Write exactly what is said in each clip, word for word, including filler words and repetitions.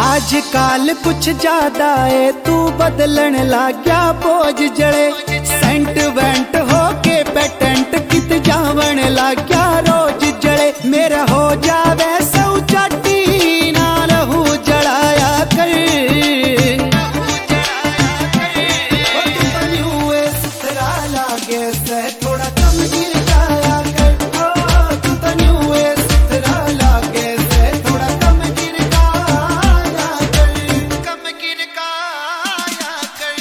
आजकल कुछ ज्यादा है तू बदलन लग गया बोझ जड़े सेंट वेंट होके पेटेंट कित जावन लग गया रोज जड़े मेरा हो जावे सौ चाटी ना लहू जड़ाया कर लागे से थोड़ा कम गिर जाया कर तू तो न्यू सुथरा लागे से थोड़ा कम गिर जाया कर कम गिर जाया कर।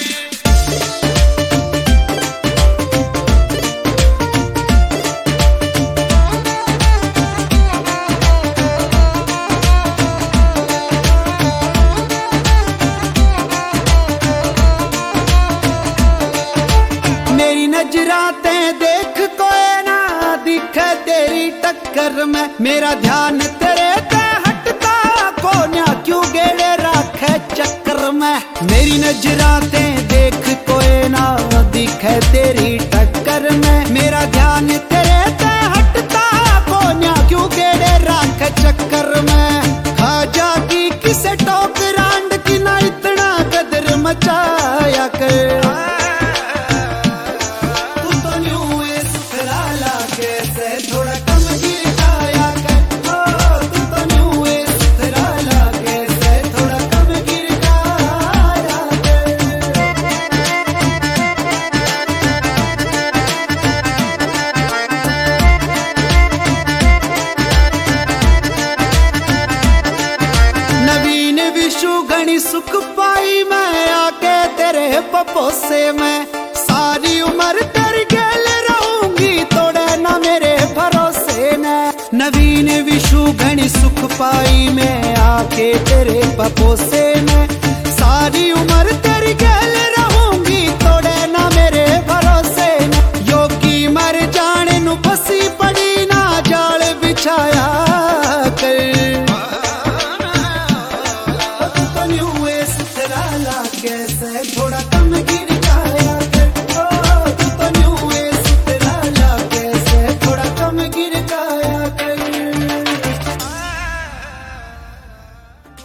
मेरी नजराते देख कोई ना दिखे तेरी टक्कर में मेरा ध्यान तेरे पे हटता कोन्या क्यों गेड़े रखे चक्कर में मेरी नजराते देख कोई ना दिखे तेरी टक्कर में मेरा ध्यान तेरे पे हटता कोन्या क्यों गेड़े रखे चक्कर में खा जागी किसे टोक रांड की ना इतना कदर मचाया कर थोड़ा कम गिर जाया कर तू तो न्यू सुथरा लागे से थोड़ा कम गिर जाया नवीन विशु घनी सुख पाई मैं आके तेरे पपोसे में सारी उम्र तेरी गेल रहूंगी तोड़े ना मेरे भरोसे न नवीन विशु घनी सुख पाई मैं आके तेरे पपोसे में सारी उम्र तेरी गेल रहूंगी तोड़े ना मेरे भरोसे न योगी मर जाने नु फसी पड़ी ना जाल बिछाया कर तो न्यू सुथरा लागे से थोड़ा कम गिर